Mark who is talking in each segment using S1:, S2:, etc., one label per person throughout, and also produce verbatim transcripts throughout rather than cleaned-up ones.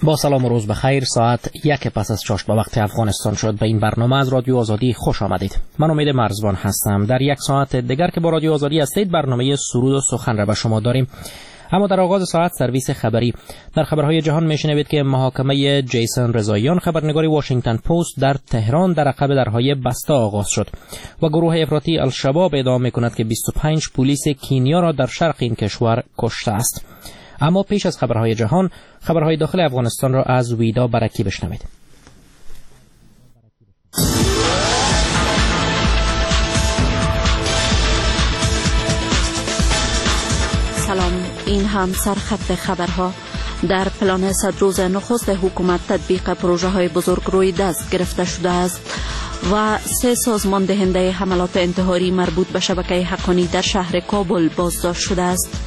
S1: با سلام و روز بخیر. ساعت یک پس از شش به وقت افغانستان شد. به این برنامه از رادیو آزادی خوش آمدید. من امید مرزبان هستم. در یک ساعت دیگر که با رادیو آزادی هستید برنامه سرود و سخن را به شما داریم. اما در آغاز ساعت سرویس خبری. در خبرهای جهان میشنوید که محاکمه جیسون رضاییان خبرنگار واشنگتن پست در تهران در عقب درهای بسته آغاز شد و گروه افراطی الشباب ادعا میکند که بیست و پنج پلیس کینیا را در شرق این کشور کشته است. اما پیش از خبرهای جهان، خبرهای داخل افغانستان را از ویدا برکی بشنوید.
S2: سلام، این هم سرخط خبرها. در پلان صد روز نخست حکومت تطبیق پروژه های بزرگ روی دست گرفته شده است و سه سازمان دهنده حملات انتحاری مربوط به شبکه حقانی در شهر کابل بازداشت شده است.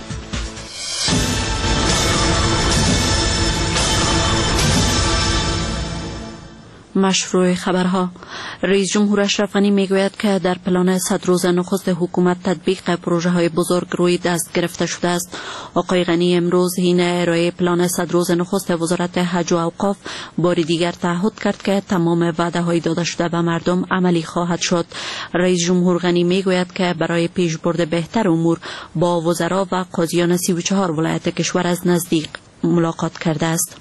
S2: مشروع خبرها. رئیس جمهور اشرف غنی میگوید که در پلان صد روز نخست حکومت تطبیق پروژه های بزرگ روی دست گرفته شده است. آقای غنی امروز حین ارائه پلان صد روز نخست وزارت حج و اوقاف بار دیگر تعهد کرد که تمام وعده های داده شده به مردم عملی خواهد شد. رئیس جمهور غنی میگوید که برای پیشبرد بهتر امور با وزرا و قاضیان سی و چهار ولایت کشور از نزدیک ملاقات کرده است.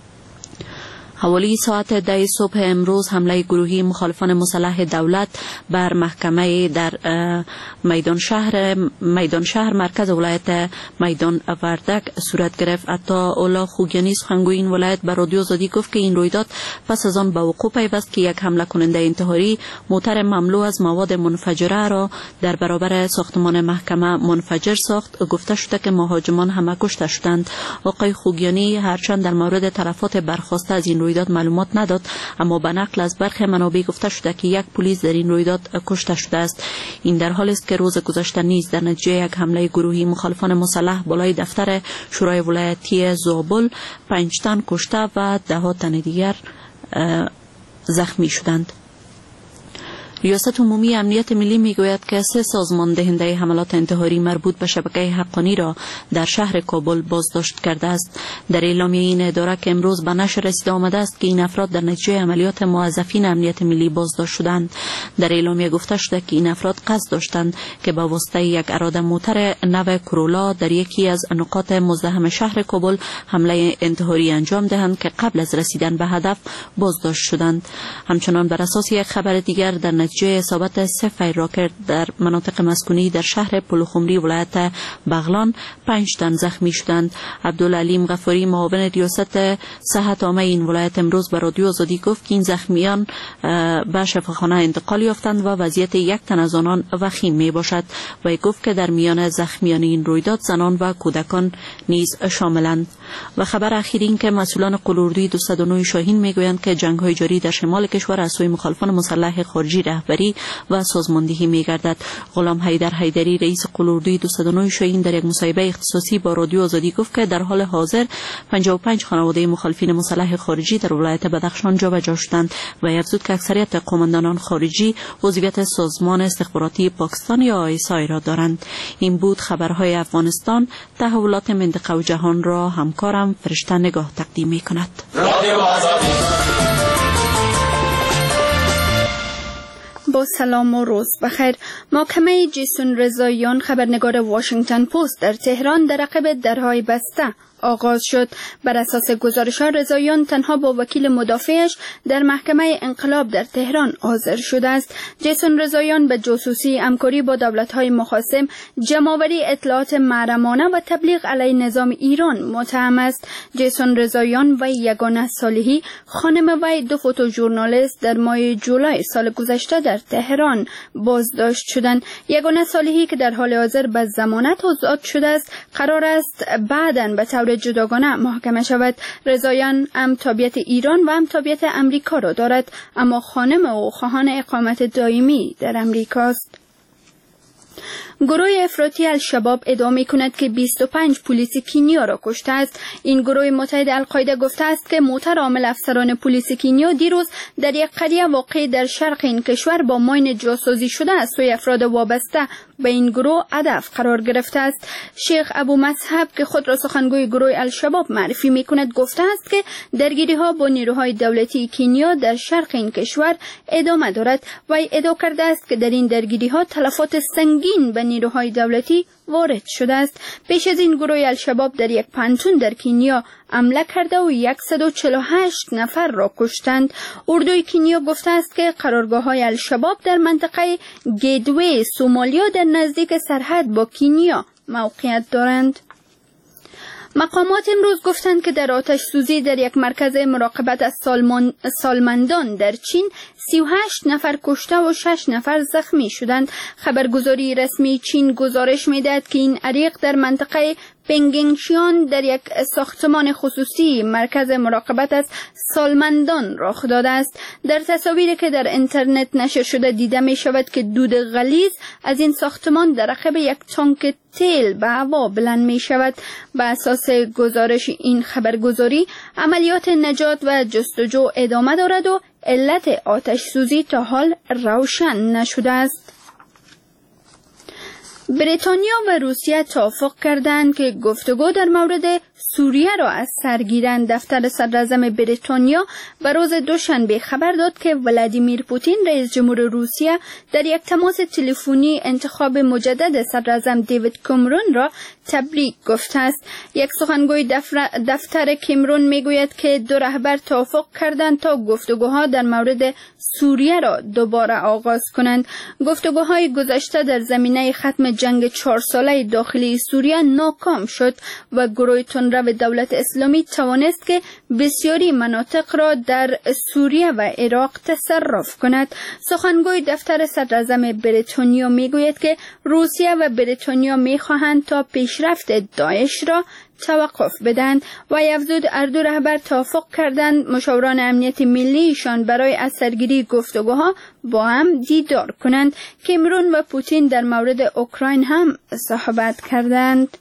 S2: حوالی ساعت ده صبح امروز حمله گروهی مخالفان مسلح دولت بر محکمه در میدان شهر میدان شهر مرکز ولایت میدان وردک صورت گرفت. عطا الله خوگیانی سخنگوی این ولایت به رادیو آزادی گفت که این رویداد پس از آن به وقوع پیوست که یک حمله کننده انتحاری موتر مملو از مواد منفجره را در برابر ساختمان محکمه منفجر ساخت. گفته شده که مهاجمان همه کشته شدند. آقای خوگیانی هرچند در مورد تلفات برخاسته از این رویداد معلومات نداد، اما به نقل از برخی منابع گفته شده که یک پلیس در این رویداد کشته شده است. این در حالی است که روز گذشته نیز در نتیجه یک حمله گروهی مخالفان مسلح بالای دفتر شورای ولایتی زابل پنج تن کشته و ده تن دیگر زخمی شدند. ریاست عمومی امنیت ملی میگوید که سه سازمان دهنده حملات انتحاری مربوط به شبکه حقانی را در شهر کابل بازداشت کرده است. در اعلامیه این اداره که امروز به نشر رسیده آمده است که این افراد در نتیجه عملیات موظفین امنیت ملی بازداشت شدند. در اعلامیه گفته شده که این افراد قصد داشتند که با واسطه یک اراده موتر نو کرولا در یکی از نقاط مزدحم شهر کابل حمله انتحاری انجام دهند که قبل از رسیدن به هدف بازداشت شدند. همچنان بر اساس یک خبر دیگر در نتیجه اصابت سه فیر راکت در مناطق مسکونی در شهر پلخمری ولایت بغلان پنج تن زخمی شدند. عبدالعلیم غفاری معاون ریاست صحت عامه این ولایت امروز به رادیو آزادی گفت که این زخمیان به شفاخانه انتقال یافتند و وضعیت یک تن از آنان وخیم می باشد و گفت که در میان زخمیان این رویداد زنان و کودکان نیز شاملند. و خبر اخیر این که مسئولان قلوردوی دویست و نه شاهین میگویند که جنگ های جاری در شمال کشور از سوی مخالفان مسلح خارجی رهبری و سازماندهی می‌گردد. غلام حیدر حیدری رئیس قلوردوی دویست و نه شاهین در یک مصاحبه اختصاصی با رادیو آزادی گفت که در حال حاضر پنجاه و پنج خانواده مخالفین مسلح خارجی در ولایت بدخشان جابجا شدند و افزود که اکثریت قوماندانان خارجی عضویت سازمان استخباراتی پاکستان یا آی اس آی را دارند. این بود خبرهای افغانستان. تحولات منطقه و جهان را همکارم فرشته نگاه تقدیم می‌کند.
S3: با سلام و روز بخیر. محاکمه جیسون رضاییان خبرنگار واشنگتن پست در تهران در عقب درهای بسته آغاز شد. بر اساس گزارش‌ها رضاییان تنها با وکیل مدافعش در محکمه انقلاب در تهران حاضر شده است. جیسون رضاییان به جاسوسی، همکاری با دولت‌های مخاصم، جمع‌آوری اطلاعات محرمانه و تبلیغ علیه نظام ایران متهم است. جیسون رضاییان و یگانه صالحی خانم وی دو فوتوژورنالیست در ماه جولای سال گذشته در تهران بازداشت شدند. یگانه صالحی که در حال حاضر به ضمانت آزاد شده است قرار است بعداً به طور جداگانه محاکمه شود. رضاییان هم تابعیت ایران و هم تابعیت امریکا را دارد، اما خانم او خواهان اقامت دائمی در امریکا است. گروه افراطی الشباب ادعا می‌کند که بیست و پنج پلیس کینیا را کشته است. این گروه متحد القاعده گفته است که موتر عامل افسران پلیس کینیا دیروز در یک قریه واقع در شرق این کشور با ماین جاسازی شده از سوی افراد وابسته به این گروه هدف قرار گرفته است. شیخ ابو مصعب که خود را سخنگوی گروه الشباب معرفی می‌کند گفته است که درگیری‌ها با نیروهای دولتی کینیا در شرق این کشور ادامه دارد و ادعا کرده است که در این درگیری‌ها تلفات سنگین به نیروهای دولتی وارد شده است. پیش از این گروه الشباب در یک پانتون در کینیا حمله کرده و صد و چهل و هشت نفر را کشتند. اردوی کینیا گفته است که قرارگاه‌های الشباب در منطقه گیدوی سومالیا در نزدیک سرحد با کینیا موقعیت دارند. مقامات امروز گفتند که در آتش سوزی در یک مرکز مراقبت از سالمان سالمندان در چین سی و هشت نفر کشته و شش نفر زخمی شدند. خبرگزاری رسمی چین گزارش می‌دهد که این حریق در منطقه پنگینگشیان در یک ساختمان خصوصی مرکز مراقبت از سالمندان رخ داده است. در تصاویری که در اینترنت نشر شده دیده می شود که دود غلیظ از این ساختمان در عقب یک تانک تیل به هوا بلند می شود. به اساس گزارش این خبرگزاری عملیات نجات و جستجو ادامه دارد و علت آتش سوزی تا حال روشن نشده است. بریتانیا و روسیه توافق کردند که گفتگو در مورد سوریه را از سر گیرند. دفتر صدراعظم بریتانیا به روز دوشنبه خبر داد که ولادیمیر پوتین رئیس جمهور روسیه در یک تماس تلفنی انتخاب مجدد صدراعظم دیوید کامرون را تبریک گفته است. یک سخنگوی دفتر, دفتر کامرون میگوید که دو رهبر توافق کردند تا گفتگوها در مورد سوریه را دوباره آغاز کنند. گفتگوهای گذشته در زمینه ختم جنگ چهار ساله داخلی سوریه ناکام شد و گروه تندرو دولت اسلامی توانست که بسیاری مناطق را در سوریه و عراق تصرف کند. سخنگوی دفتر صدراعظم بریتانیا میگوید که روسیه و بریتانیا میخواهند تا پیشرفت داعش را توقف بدن و افزود هر دو رهبر توافق کردند مشاوران امنیت ملیشان برای از سرگیری گفتگوها با هم دیدار کنند. کامرون و پوتین در مورد اوکراین هم صحبت کردند.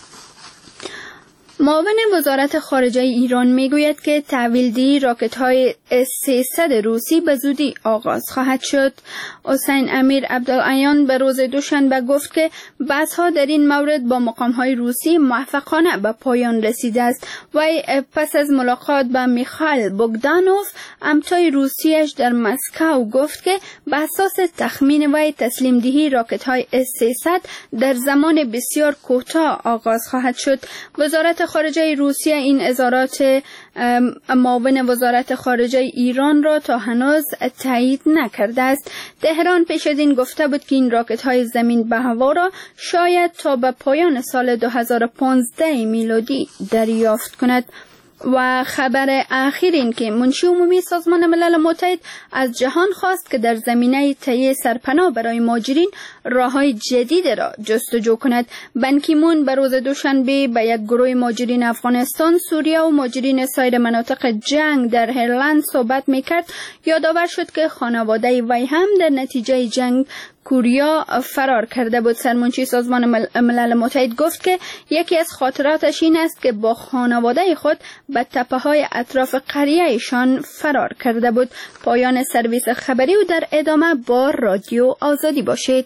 S3: معاون وزارت خارجه ایران میگوید که تحویلدهی راکت‌های اس سیصد روسی به زودی آغاز خواهد شد. حسین امیر عبدالعیان به روز دوشنبه گفت که بحث‌ها در این مورد با مقام‌های روسی موفقانه به پایان رسیده است و پس از ملاقات با میخائیل بوگدانوف همتای روسیش در مسکو گفت که به اساس تخمین وی تسلیم دهی راکت‌های اس سیصد در زمان بسیار کوتاه آغاز خواهد شد. وزارت خارجه روسیه این اظهارات معاون وزارت خارجه ایران را تا هنوز تایید نکرده است. تهران پیش از این گفته بود که این راکت های زمین به هوا را شاید تا به پایان سال دو هزار و پانزده میلادی دریافت کند. و خبر اخیر این که منشی عمومی سازمان ملل متحد از جهان خواست که در زمینه تهیه سرپناه برای مهاجرین راه‌های جدید را جستجو کند. بن کی مون به روز دوشنبه به یک گروه مهاجرین افغانستان، سوریه و مهاجرین سایر مناطق جنگ در ایرلند صحبت میکرد. یادآور شد که خانواده وی هم در نتیجه جنگ کوریا فرار کرده بود. سرمنشی سازمان ملل متحد گفت که یکی از خاطراتش این است که با خانواده خود به تپه‌های اطراف قریه‌شان فرار کرده بود. پایان سرویس خبری و در ادامه با رادیو آزادی باشید.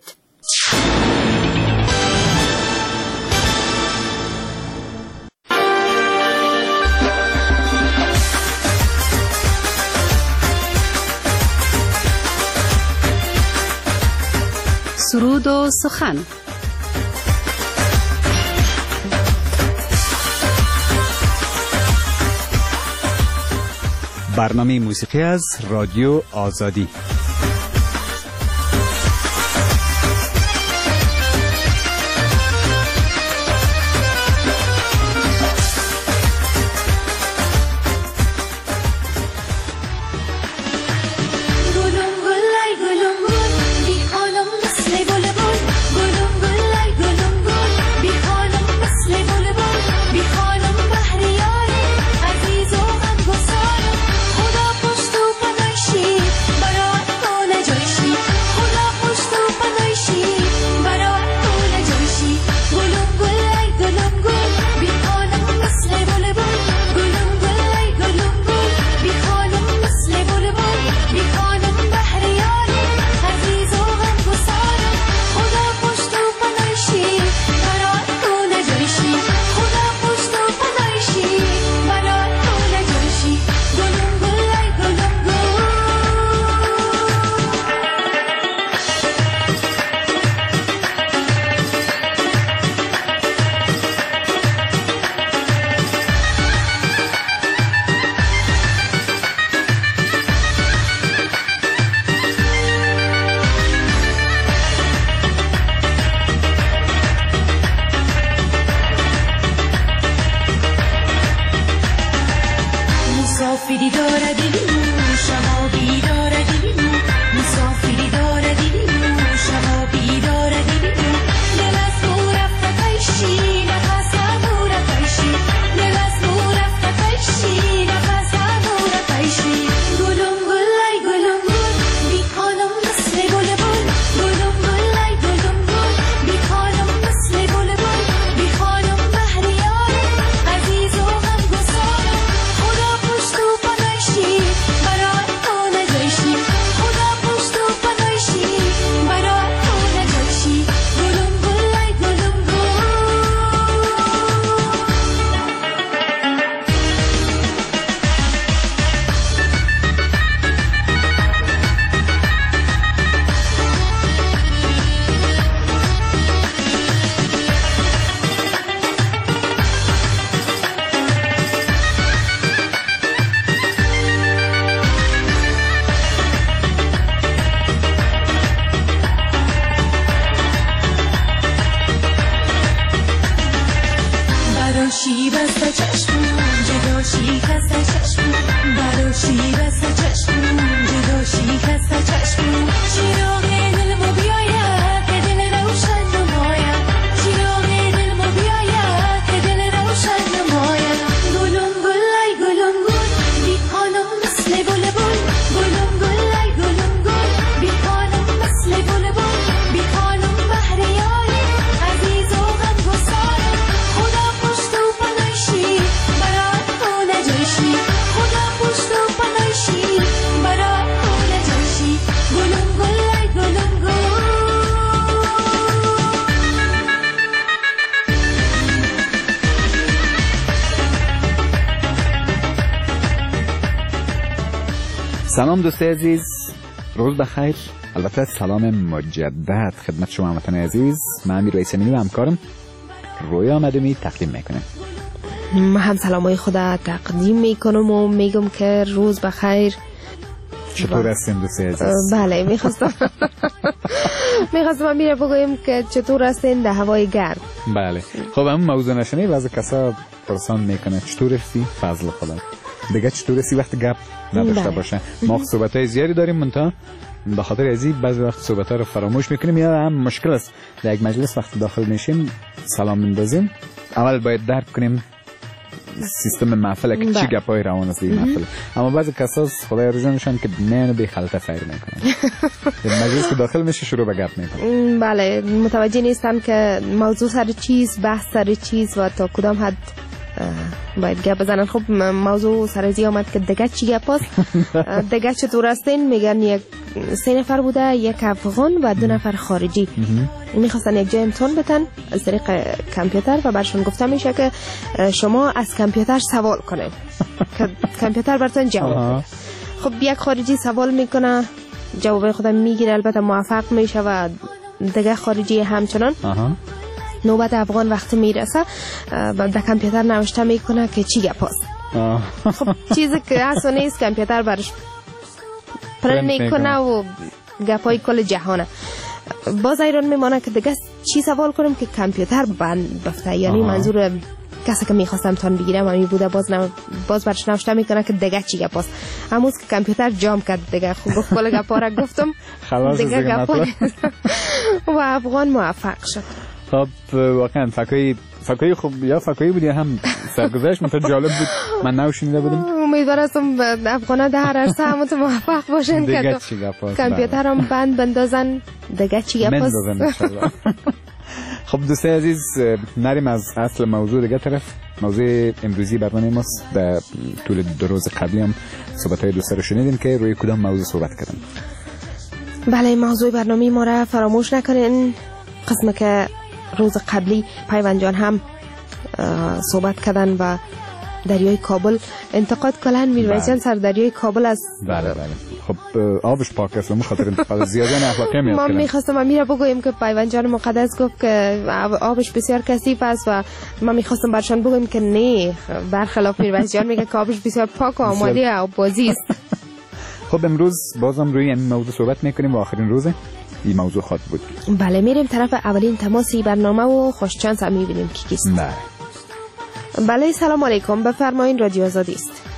S2: سرود و سخن.
S4: برنامه موسیقی از رادیو آزادی.
S5: خدا پشت و پناهی برای مسافری داره دلمو شما بیداره دلمو مسافری داره دلمو شما بیداره دلمو دل از تو رفته پیشی نفس دور پیشی دل از تو رفته پیشی نفس دور پیشی گلم گل ای گلم گل بی خانم مثل گل بل گلم گل ای گلم گل بی خانم مثل گل بل بی خانم مهریار عزیز و غمگسار خدا پشت و پناهشی برای تو نجایشی خدا پشت و پناهشی برای تو نجایشی گلم گل ای گلم گل براشی بسته چشمون جداشی کسته چشمون براشی بسته چشمون جداشی کسته چشمون چراغ دلمو بیاید که دل روشن نماید چراغ دلمو بیاید که دل روشن نماید گلم گل ای گلم گل بی خانم مثل گل بل گلم گل ای گلم گل بی خانم مثل گل بل بی خانم بهر یاری عزیز و غمگسار خدا پشت و پناهشی برای تو نجایشی خدا پشت و پناهشی برای تو نجایشی گلم گل ای گلم گل
S4: سلام دوستای عزیز، روز بخیر. البته سلام مجدد خدمت شما هموطنان عزیز. من امیر رئیس‌امینی و همکارم رویا مدمی تقدیم میکنم.
S6: من هم سلامای خدا تقدیم میکنم و میگم که روز بخیر.
S4: چطور هستین دوستای عزیز؟
S6: بله میخواستم میخواستم امیر بگویم که چطور هستین در هوای گرم.
S4: بله خب همون موضوع نشنی بعضی کسا پرسان میکنه چطور هستی؟ فضل خدا دیگه چطور هستی وقت گپ نداشته باشه. ما صحبت های زیادی داریم منتها به خاطر ازی بعضی وقت صحبت ها رو فراموش میکنیم یا هم مشکل است در یک مجلس وقت داخل میشیم سلام میندازیم اول باید درک کنیم سیستم محفل که چی گپای روان است این محفل. اما بعضی کسا خدای رجانشان که نه بی خلطه فیر میکنن مجلس که داخل میشه شروع به گپ میکنن.
S6: بله متوجه نیستن که موضوع سر چیز بحث سر چیز و تا کدام حد باید گپ بزنن. خب موضوع سرازی آمد که دیگه چی گپ است. دیگه چطور هستین؟ میگن یک سه نفر بوده، یک افغان و دو نفر خارجی میخواستن یک جای امتحان بتن از طریق کامپیوتر و برشون گفته میشه که شما از کامپیوتر سوال کنین که کامپیوتر براتون جواب بده. خب یک خارجی سوال میکنه جواب خودم میگیره، البته موفق میشه و دیگه خارجی همچنان. نوبت افغان وقت میرسه در کامپیوتر نوشته میکنه که چی گپ است. خب چیزی که اصلا نیست کامپیوتر برش پرنت میکنه و گپای کل جهانه. باز ایران میمانه که دیگه چی سوال کنم که کامپیوتر بند بفته. یعنی منظور کسی که میخواستم امتحان بگیرم همی بوده باز نو... باز برش نوشته میکنه که دیگه چی گپ است. همون که کامپیوتر جام کرد دیگه. خب گفت کل گپا را گفتم دیگه گپا و افغان موفق شد.
S4: خب واقعا فکایی فکایی خوب یا فکایی بود یا هم سرگذشت منتها جالب بود. من نو شنیده بودم.
S6: امیدوارم افغانا در هر عرصه همون موفق باشن که کامپیوتر هم بند بندازن دیگه چی گپ است.
S4: خب دوستای عزیز نریم از اصل موضوع دیگه طرف. موضوع امروزی برنامه ماست. در طول دو روز قبلی هم صحبت‌های دوستا رو شنیدیم که روی کدام موضوع صحبت کردن.
S6: بله موضوع برنامه ما را فراموش نکنین. قسمه که روز قبلی پیوند جان هم صحبت کردن و دریای کابل انتقاد کردن. میرویس جان سر دریای کابل است.
S4: بله بله خب آبش پاک است، مخاطر انتقاد زیاده نه اخلاقی میاد.
S6: ما می‌خواستم امیر بگویم که پیوند جان مقدس گفت که آبش بسیار کثیف است و ما می‌خواستم برشان بگویم که نه، برخلاف میرویس جان میگه که آبش بسیار پاک و آماده آب بازی است.
S4: خب امروز بازم روی این موضوع صحبت می‌کنیم و آخرین روزه این موضوع خود بود.
S6: بله میریم طرف اولین تماسی برنامه و خوش چانس هم می‌بینیم کی کیست.
S4: بله
S6: بله سلام علیکم، بفرمایید رادیو آزادی است.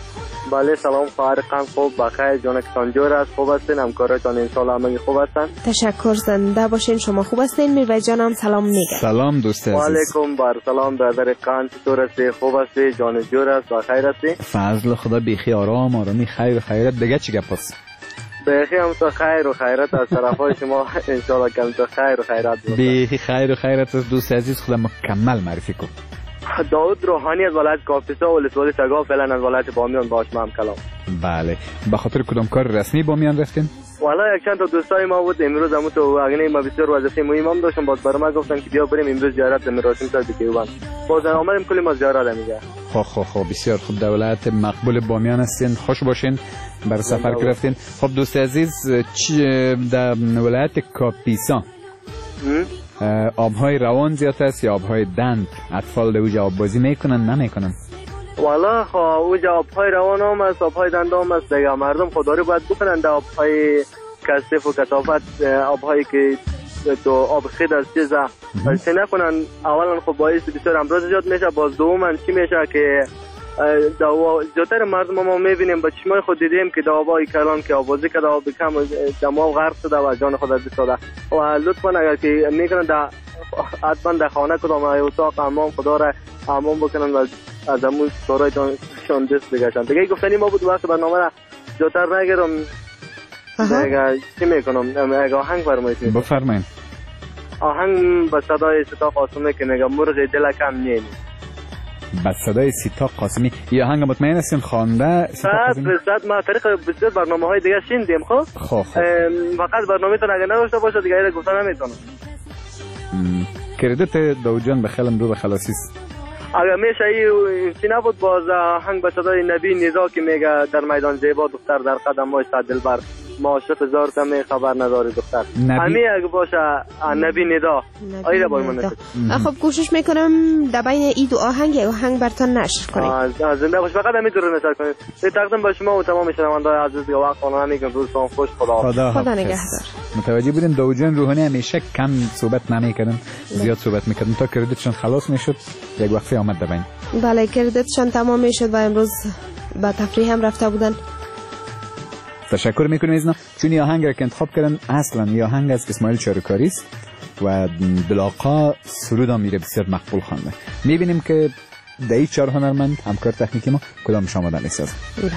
S7: بله سلام خواهر قند خوب بخیر جانکتان جور است خوب هستین همکارتان انشالله همگی خوب هستن
S6: تشکر زنده باشین شما خوب هستین میرویس جان هم سلام میگه
S4: سلام دوست عزیز
S7: علیکم بر سلام برادر قند چطور هستی خوب هستی جان جور است بخیر هستی
S4: فضل خدا بیخی آرام آرامی خیر و خیرت دیگه چی گپ است
S7: بیخی هم تو خیر و خیرت از طرفای شما انشالله کم تو خیر و خیرت بود
S4: بیخی خیر و خیرت از دوست عزیز خدا مکمل معرفی کن
S7: داود روحانی از ولایت کاپیسا و ولسوالی سگا فعلا از ولایت بامیان باش هم کلام
S4: بله به خاطر کدام کار رسمی بامیان رفتین
S7: والا یک چند تا دوستای ما بود امروز همون تو اگه ما بسیار وظیفه مهم هم داشتم باز برام گفتن که بیا بریم امروز زیارت مراسم تا دیگه باز آمدیم کلی ما زیارت میگه
S4: خب خب خب بسیار خوب دولت مقبول بامیان هستین خوش باشین بر سفر که رفتین خب دوست عزیز چی در ولایت کاپیسا آبهای روان زیاد است یا آبهای دند اطفال در اوجا آب بازی میکنن نمیکنن
S7: والا خب اوجا آبهای روان هم است آبهای دند هم است دیگه مردم خودداری باید بکنن در آبهای کثیف و کثافت آبهایی که تو آب خید از چیزا چه نکنن اولا خب باعث بسیار امراض ایجاد میشه باز دوما چی میشه که دوا زیادتر مردم ما میبینیم با چشمای خود دیدیم که دعوای کلان که آوازی که دعوا بکم دماغ غرق شده و جان خود از دست داده و لطفا اگر که میکنن در حتما در خانه کدام اتاق حمام خدا را حمام بکنن و از همون سارایتان شان دست بگشن دیگه گفتنی ما بود وقت برنامه را زیادتر نگیرم دیگه چی میکنم اگه آهنگ فرمایید
S4: بفرمایید
S7: آهنگ به صدای ستا قاسمی که میگه مرغ دل کم نیم
S4: با صدای سیتا قاسمی یا آهنگ مطمئن هستین خوانده
S7: سیتا قاسمی صد ما طریق بسیار برنامه های دیگه شنیدیم خب
S4: خب
S7: فقط برنامه تون اگه نداشته باشه دیگه ایره گفتن نمیتونم
S4: کردت داود جان بخلم رو به خلاصی
S7: اگه میشه ای چی نبود باز آهنگ به صدای نبی نیزا که میگه در میدان زیبا دختر در قدم ما است دلبر ما عاشق هزار کمی خبر نداری دختر همین اگه باشه نبی ندا آیره باید من
S6: خب کوشش میکنم در بین ای دو آهنگ یا آهنگ برتان نشر کنیم
S7: زنده باش فقط همین رو نشر کنید به تقدیم با شما و تمام شنونده‌های عزیز دیگه وقت خانم میگم روزتون خوش خدا
S4: خدا,
S6: خدا نگهدار
S4: متوجه بودین داود جان روحانی همیشه کم صحبت نمیکردن زیاد صحبت میکردن تا کردیتشون خلاص میشد یک وقفه آمد در بین
S6: بله کردیتشون تمام میشد و امروز با تفریح هم رفته بودن
S4: تشکر میکنیم از اینا چون این آهنگ را که انتخاب کردن اصلا این آهنگ از اسماعیل چاروکاری است و بلاقا سرود هم میره بسیار مقبول خوانده میبینیم که در این چهار هنرمند همکار تکنیکی ما کدام شما دن ایست
S6: بله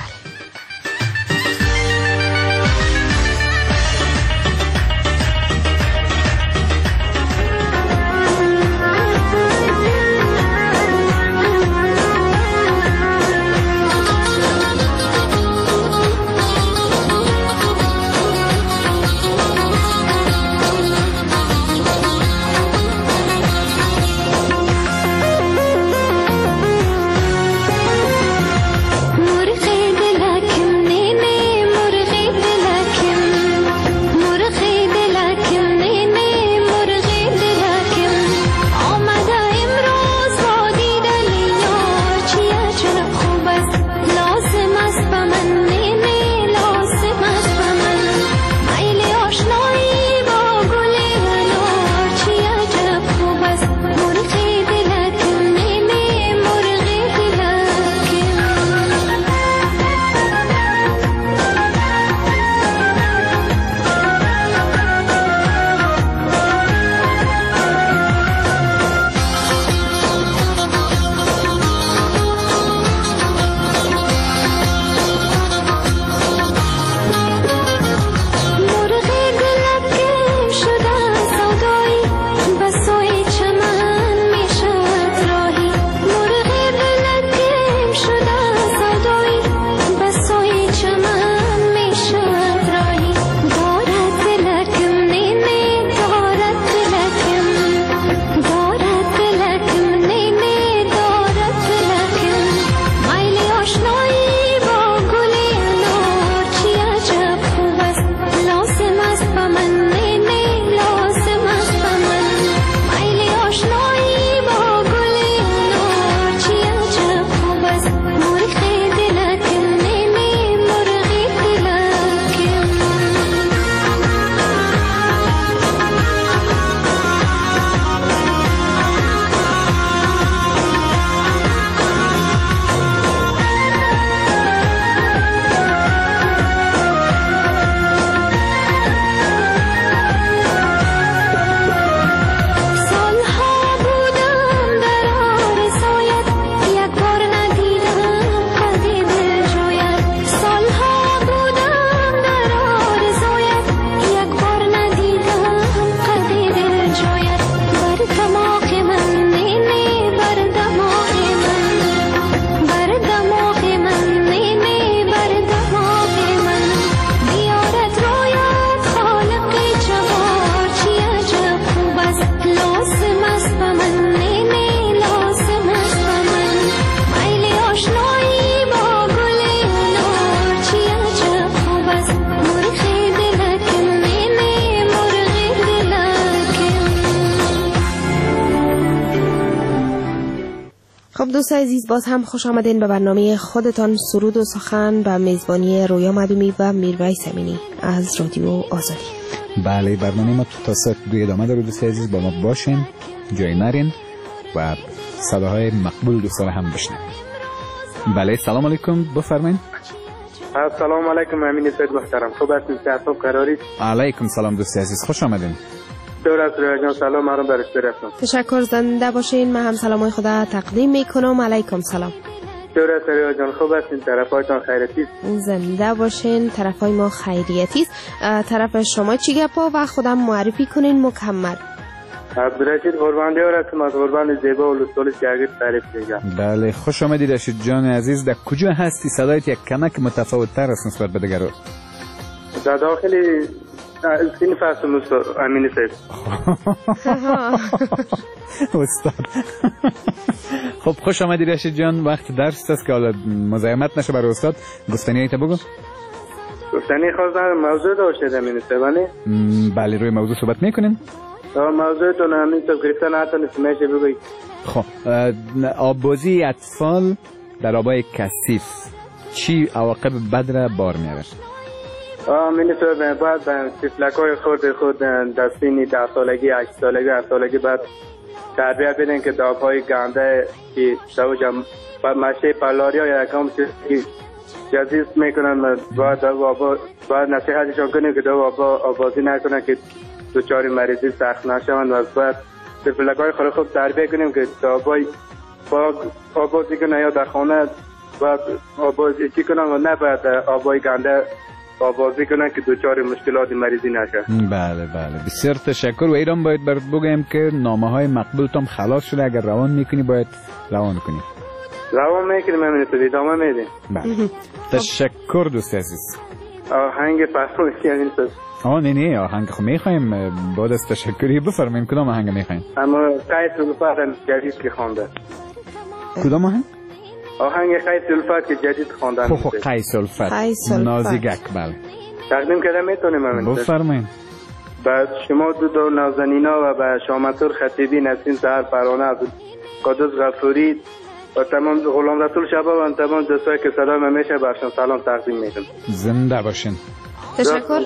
S6: دوست عزیز، باز هم خوش آمدین به برنامه خودتان سرود و سخن به میزبانی رویا معدومی و میرویس امینی از رادیو آزادی.
S4: بله، برنامه ما تا ساعت دو ادامه داره. دوست عزیز با ما باشین، جای نرین و صداهای مقبول دوستان هم بشنوید. بله، سلام علیکم، بفرمایید.
S7: السلام علیکم امین سید محترم، خوب هستید؟ صحت قرارید؟
S4: علیکم سلام دوست عزیز، خوش آمدین.
S7: دور از رویا جان، سلام مرام برش برسونم.
S6: تشکر، زنده باشین. من هم سلامای خدا تقدیم میکنم. علیکم سلام.
S7: دور از رویا جان، خوب هستین؟ طرفایتان خیریتی است؟
S6: زنده باشین. طرفای ما خیریتی است. طرف شما چی گپا و خودم معرفی کنین مکمل.
S7: عبدالرشید قربانی هستم از قربان زیبا و لطفالی شاگرد تعریف دیگه.
S4: بله، خوش آمدید رشید جان عزیز. در کجا هستی؟ صدایت یک کمک متفاوت تر است نسبت به دیگران.
S7: در داخل این فصل مستر امین سید.
S4: استاد. خب خوش آمدید رشید جان. وقت درس است که حالا مزاحمت نشه برای استاد. گفتنی ایت بگو.
S7: گفتنی خواستم موضوع داشته امین سید.
S4: بله، روی موضوع صحبت میکنیم.
S7: موضوعتون همین تو گرفتن حتی نسمیشه بگوید. خب
S4: آببازی اطفال در آبای کثیف چی عواقب بد را بار میاره؟
S7: همین تو باید به طفلکای خود خود دستینی ده سالگی، هشت سالگی، هفت سالگی بعد تربیت بدن که دابهای گنده که سوجم مشه پلاریا یا یکم چیزی جزیز میکنن، باید باید نصیحتشان کنیم که دو آبازی نکنن که دوچار مریضی سخت نشوند و باید طفلکای خود خوب تربیت کنیم که دابای آبازی کنن یا در خانه باید آبازی چی کنن و نه باید آبای گنده آبازی کنن که دوچار مشکلات مریضی نشه.
S4: بله بله، بسیار تشکر. و ایران باید برات بگم که نامه های مقبول تام خلاص شده، اگر روان میکنی باید روان کنی.
S7: روان میکنیم همین تو ادامه میدیم.
S4: بله تشکر دوست عزیز.
S7: آهنگ پسون کردین تو؟
S4: آه نه نه، آهنگ خو میخوایم. بعد از تشکری بفرمایید کدام آهنگ میخوایم؟
S7: اما قیس الفت جدید که خوانده.
S4: کدام آهنگ؟
S7: آهنگ قیس الفت که جدید خوانده.
S4: خو خو قیس الفت نازیگک. بله
S7: تقدیم کردم میتونیم همین.
S4: بفرمایید.
S7: بعد شما دو دو نازنینا و به شامتور خطیبی، نسیم سهر پروانه، از قدس غفوری و تمام غلام رسول شبا و تمام دوستایی که صدای من میشه برشان سلام تقدیم میکنم.
S4: زنده باشین.
S6: تشکر.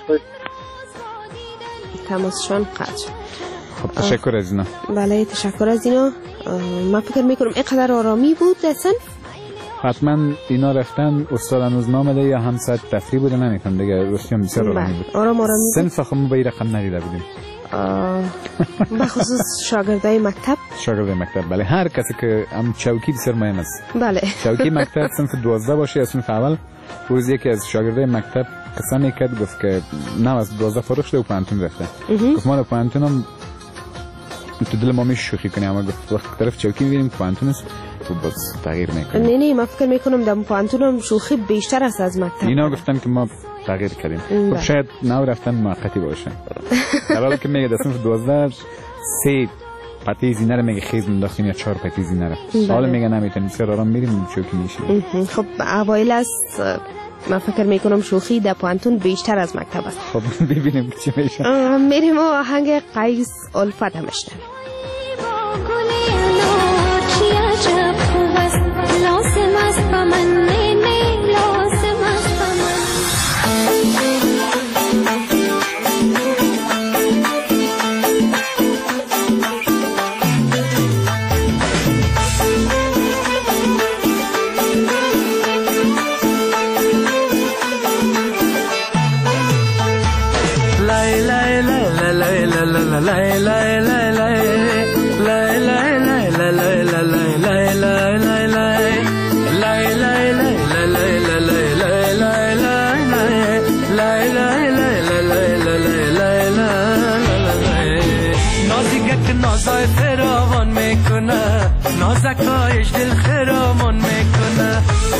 S6: تماسشان قطع.
S4: خب تشکر از اینا.
S6: بله تشکر از اینا. من فکر میکنم اینقدر آرامی بود اصلا.
S4: حتما اینا رفتن استاد هنوز نامده یا هم ساعت تفریح بوده، نمیتونم دیگه. رستم بسیار آرامی بود.
S6: آرام آرامی بود.
S4: سنف خود با این رقم ندیده بودیم.
S6: به خصوص شاگردای مکتب.
S4: شاگردای مکتب بله، هر کسی که هم چوکی بسیار مهم است.
S6: بله
S4: چوکی مکتب صنف دوازده باشه یا صنف اول. روز یکی از شاگردای مکتب قسم کرد، گفت که نه از دوازده فارغ شده و پانتون رفته. گفت ما پانتونم تو دل ما میشه شوخی کنیم، اما گفت وقت طرف چوکی میبینیم پانتون است و باز تغییر میکنیم.
S6: نه نه، من فکر میکنم در پانتونم شوخی بیشتر است از مکتب.
S4: اینا گفتن که ما تغییر کردیم. خب شاید نو رفتن موقتی باشه. در حالی که میگه در صنف دوازده سه پتی زینه رو میگه خیز انداختیم یا چهار پتی زینه رو. حالا میگه نمیتونیم، بسیار آرام میریم چوکی میشیم.
S6: خب اوایل است من فکر میکنم شوخی در پانتون بیشتر از مکتب است.
S4: خب ببینیم چی میشه.
S6: میریم و آهنگ قیس الفت هم بشنویم.
S5: نازای فراوان میکنه، نازکایش دل خرامان میکنه.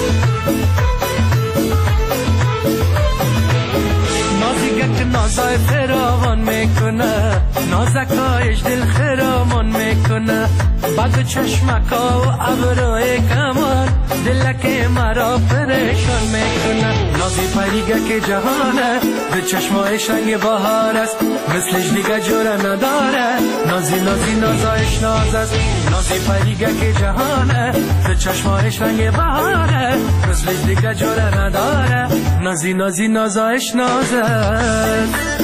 S5: نازیگک نازای فراوان میکنه، نازکایش دل خرامان میکنه. بعد چشمکا و ابروی کمان دلک مرا پریشان میکنه. نازی
S8: پریگه که جهانه به چشمای شنگ بهار است مثلش دیگه جوره نداره نازی نازی نازایش ناز است نازی پریگه که جهانه به چشمای شنگ بهاره مثلش دیگه جوره نداره نازی نازی نازایش ناز است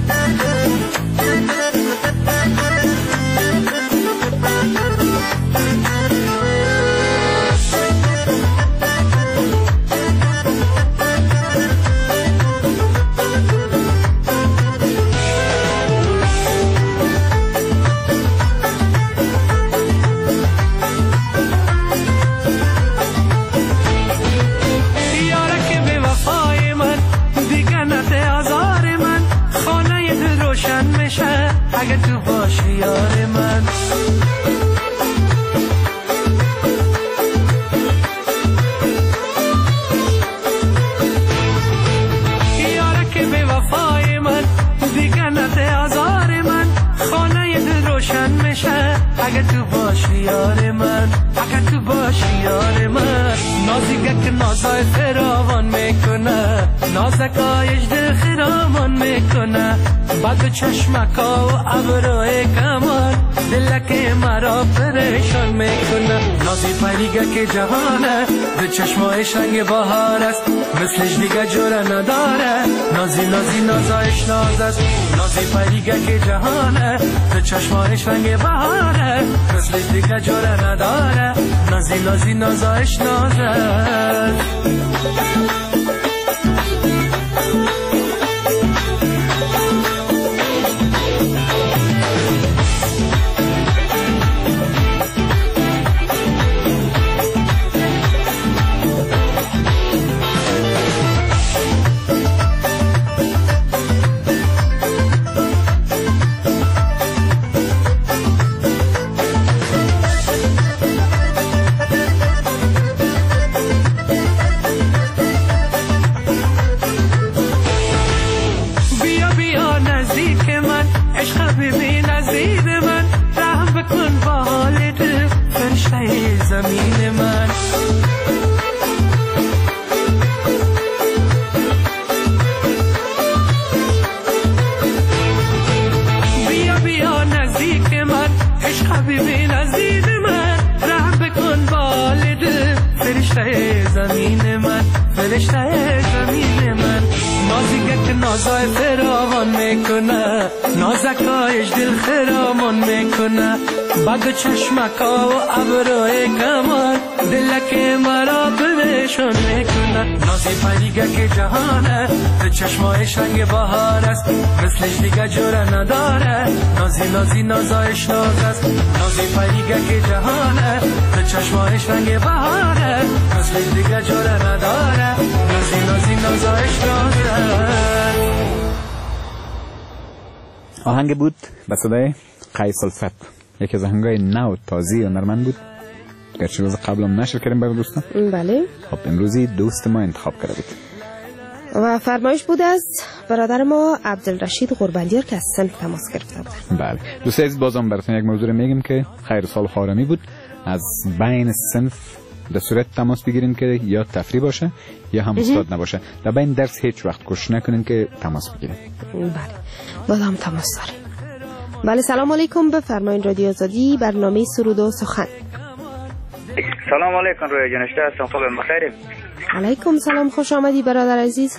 S8: اگه تو باشی یار من یاره که به وفای من دیگه نده آزار من خانه دل روشن میشه اگه تو باشی یار من اگه تو باشی یار من نازیگه که نازای فراوان میکنه نازکایش دل خرامان میکنه بعد چشمکا و ابروی کمان دلک مرا پریشان میکنه نازی پریگه که جهانه به چشمای شنگ بهار است مثلش دیگه جوره نداره نازی نازی نازایش ناز است نازی پریگه که جهانه به چشمای شنگ بهاره مثلش دیگه جوره نداره نازی نازی نازایش ناز است زمین من بیا بیا نزدیک من عشق حبیبی نزدیک من رحم بکن بالد فرشته زمین من فرشته زمین من نازیگه که نازای فراوان میکنه نازکایش دل خرامان میکنه بعد چشمکا و ابروی کمان دلک مرا پریشان میکنه نازی پریگه که جهانه به چشمای شنگ بهار است مثلش دیگه جوره نداره نازی نازی نازایش ناز است نازی پریگه که جهانه به چشمای شنگ بهاره مثلش دیگه جوره نداره نازی نازی نازایش ناز است.
S4: آهنگ بود به صدای قیس الفت، یکی از آهنگای نو تازی و نرمن بود، گرچه روز قبلم نشر کردیم برای دوستان.
S6: بله.
S4: خب امروزی دوست ما انتخاب کرده بود
S6: و فرمایش بود از برادر ما عبدالرشید قربندیار که از صنف تماس گرفته بود.
S4: بله دوستان عزیز، بازم براتون یک موضوع میگیم که خیر سال خارمی بود، از بین صنف در صورت تماس بگیرین که یا تفریح باشه یا هم استاد نباشه، در بین درس هیچ وقت کوشش نکنین که تماس بگیرین.
S6: بله بازم تماس داریم. بله سلام علیکم، بفرمایید رادیو آزادی برنامه سرود و سخن.
S9: سلام علیکم روی جنشته هستم، خوبم بخیریم.
S6: علیکم سلام، خوش آمدی برادر عزیز.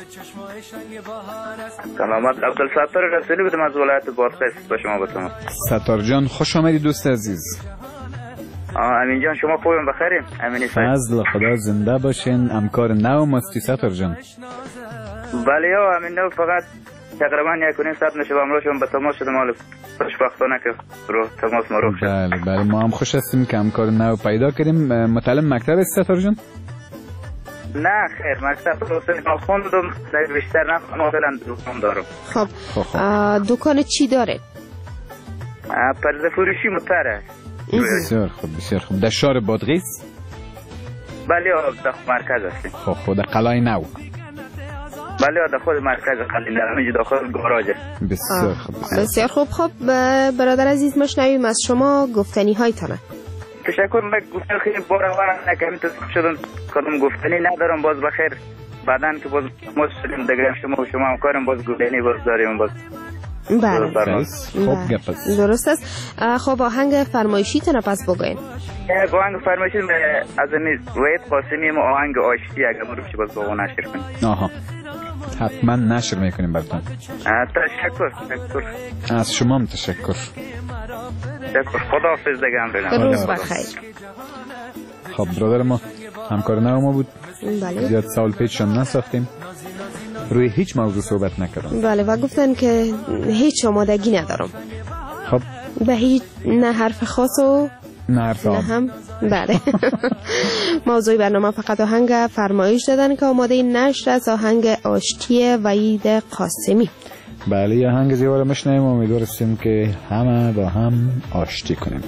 S9: سلامت، عبدالستار رسولی بودم از ولایت بادغیس با شما بتونم.
S4: ستار جان خوش آمدی دوست عزیز.
S9: امین جان شما خوبم بخیریم؟ امینی صاحب
S4: فضل خدا زنده باشین. امکار نو مستی ستار جان.
S9: بله یا امین نو فقط تقریبا یک و نیم ساعت نشه با امروز شما به تماس شدم، حالا خوشبختانه که رو تماس مروف شد.
S4: بله بله ما هم خوش هستیم که امکار نو پیدا کردیم. متعلم مکتب است ستار جان؟
S9: نه خیر، مکتب رو خوندم در بیشتر نه، فعلا دکان دارم.
S6: خب دکان چی داره؟
S9: پرده فروشی متره.
S4: بسیار خوب بسیار خوب. در شهر بادغیس؟
S9: بله در مرکز هستیم.
S4: خب خود قلعه نو؟
S9: بله در خود مرکز قلعه نو، همینجا داخل گاراژه.
S4: بسیار خوب
S6: بسیار خوب. خب برادر عزیز مشنویم از شما گفتنی هایتانه.
S9: تشکر. من گفتن خیلی بار بار نکردم، تصدیق شدم کدوم گفتنی ندارم، باز بخیر بعدن که باز ما شدیم دیگه شما و شما هم کارم باز گوینی باز داریم باز.
S6: بله
S4: خوب گپ است.
S6: درست است. خب آهنگ فرمایشی تن پس بگوین.
S9: آهنگ فرمایشی از این وحید قاسمی ما آهنگ آشتی اگه ما رو بشه باز با اون نشر کنیم.
S4: آها حتما نشر میکنیم براتون.
S9: تشکر تشکر
S4: از شما هم تشکر.
S9: تشکر خداحافظ دیگه هم بگم.
S6: روز بخیر.
S4: خب برادر ما همکار نو ما بود.
S6: بله.
S4: زیاد سوال پیچشان نساختیم. روی هیچ موضوع صحبت نکردم.
S6: بله و گفتن که هیچ آمادگی ندارم.
S4: خب
S6: به هیچ نه حرف خاص و
S4: نه حرف
S6: نه هم. بله. موضوع برنامه فقط آهنگ فرمایش دادن که آماده نشر از آهنگ آشتی وحید قاسمی.
S4: بله یه آهنگ زیبا رو میشنویم و امیدواریم که همه با هم آشتی کنیم.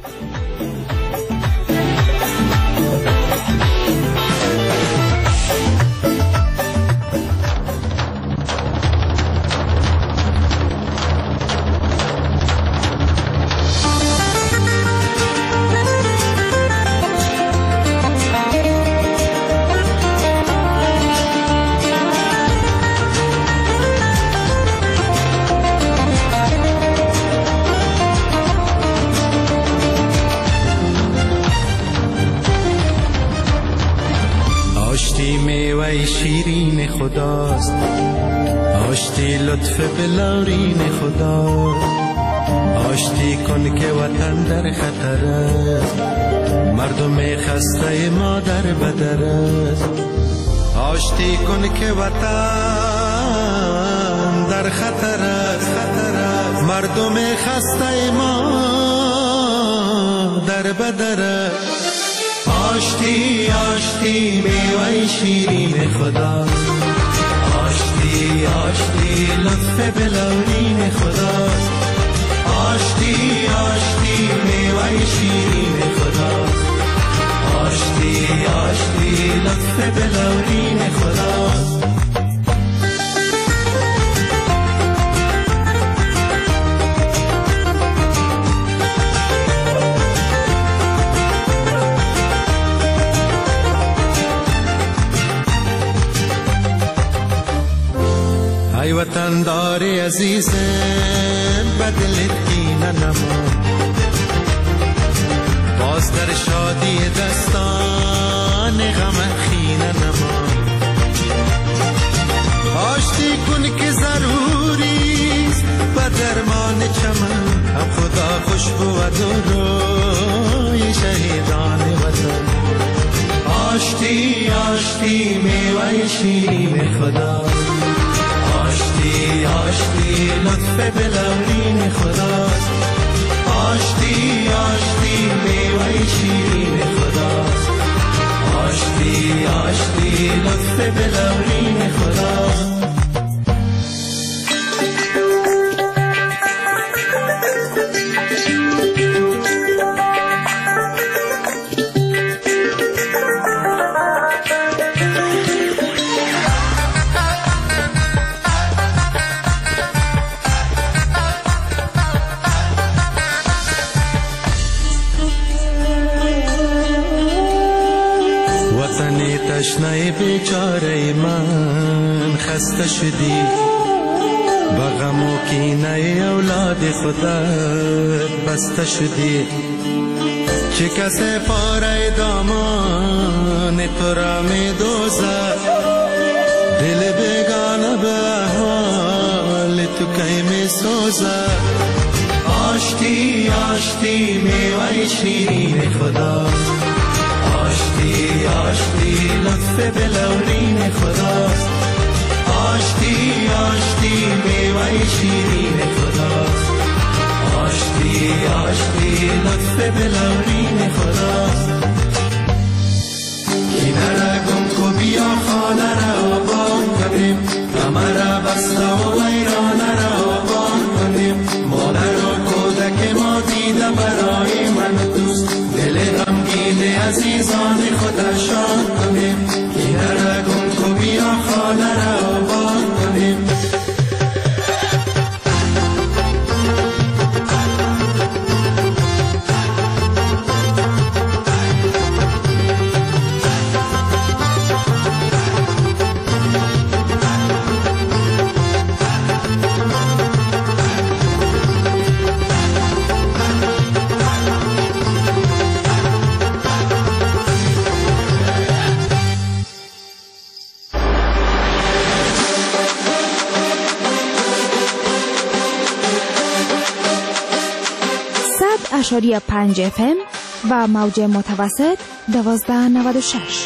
S8: شیرین خداست آشتی لطف بلارین خداست آشتی کن که وطن در خطر است مردم خسته ما در بدر است آشتی کن که وطن در خطر است مردم خسته ما در بدر است آشتی آشتی میوه شیرین خدا آشتی آشتی لطف بلورین خدا آشتی آشتی میوه شیرین خدا آشتی آشتی لطف بلورین خدا ای وطن داری عزیزم بدلت کینه نما باز در شادی دستان غم خینه نما آشتی کن که ضروریست و درمان چمن هم خدا خوشبو و روی شهیدان وطن آشتی آشتی میوه شیرین خدا آشتی آشتی لطف بلورین خداست آشتی آشتی میوه شیرین خداست آشتی آشتی لطف بلورین خداست تشنه بیچاره من خسته شدی با غم و کینه اولاد خودت بسته شدی چه کسی پاره دامان تو را می دوزد دل بیگانه به حال تو کی می سوزد آشتی آشتی میوه شیرین خدا آشتی آشتی لطف بلورین خداست آشتی آشتی میوه شیرین خداست آشتی آشتی لطف بلورین خداست کینه را گم کو بیا خانه را آباد کنیم غمه را بسته و ویرانه را آباد کنیم مادر و کودک ما دیده برای من دوست دل غمگین عزیزان خدا شاد کنیم کینه را گم کو بیا خانه را آباد کنیم
S6: اشاری پنج اف ام و موج متوسط دوازده نود و شش.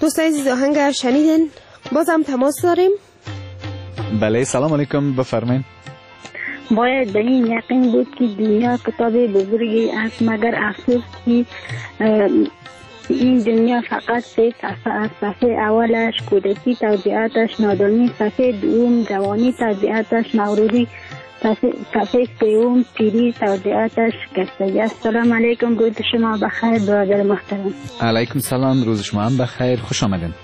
S6: دوست عزیز آهنگ شنیدن، بازم تماس داریم.
S4: بله سلام علیکم، بفرمایید.
S10: باید به این یقین بود که دنیا کتاب بزرگی است، مگر افسوس که این دنیا فقط سه صفحه است. صفحه اولش کودکی، توضیحاتش نادانی. صفحه دوم جوانی، توضیحاتش مغروری. صفحه سوم پیری، توضیحاتش شکستگی است. سلام علیکم، روز شما بخیر برادر محترم.
S4: علیکم سلام، روز شما هم بخیر، خوش آمدین.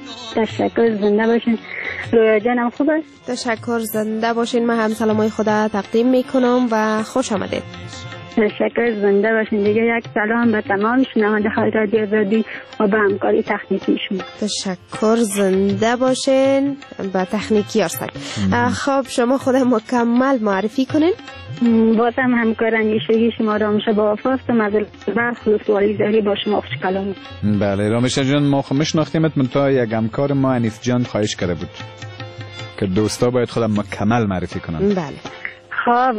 S10: تشکر، زنده باشین. رویا جانم خوب است؟
S6: تشکر، زنده باشین. من هم سلامای خدا تقدیم میکنم و خوش آمدید.
S10: تشکر، زنده باشین. دیگه یک سلام به تمام شنونده های رادیو آزادی و به همکاری تکنیکی شما.
S6: تشکر، زنده باشین. به تکنیکی هستید. خب شما خود مکمل معرفی کنین.
S10: بازم همکار اندیشگی شما رامشه با وفاستم از خلوص والی زهری با شما خوش کلام.
S4: بله رامشه جان، ما خب میشناختیمت، منتها یک همکار ما انیس جان خواهش کرده بود که دوستا باید خودم مکمل معرفی کنن.
S6: بله
S10: خب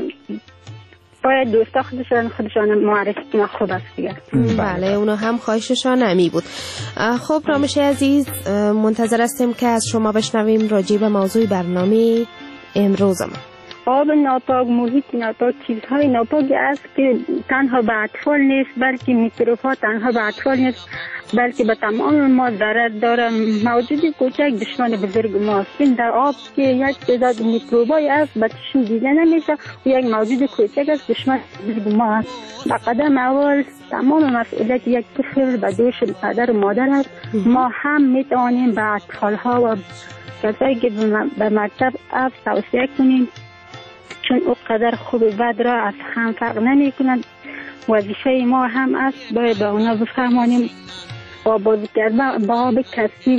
S10: باید دوستا خودشان خودشان معرفی کنن، خوب است دیگه.
S6: بله اونا هم خواهششان همی بود. خب رامشه عزیز، منتظر هستیم که از شما بشنویم راجع به موضوع برنامه امروزم.
S10: آب ناپاک، محیط ناپاک، چیزهای ناپاکی است که تنها به اطفال نیست، بلکه میکروب ها تنها به اطفال نیست، بلکه به تمام ما ضرر داره. موجود کوچک دشمن بزرگ ماست. این در آب که یک تعداد میکروبایی است به چشم دیده نمیشه و یک موجود کوچک است دشمن بزرگ ما است. به قدم اول تمام مسئولیت یک طفل به دوش پدر و مادر است. ما هم میتوانیم به اطفال ها و کسایی که به مکتب افت توصیه کنیم، چون او قدر خوب بد را از هم فرق نمی کند. وظیفه ما هم است باید به اونا بفهمانیم با بازی کردن با آب کثیف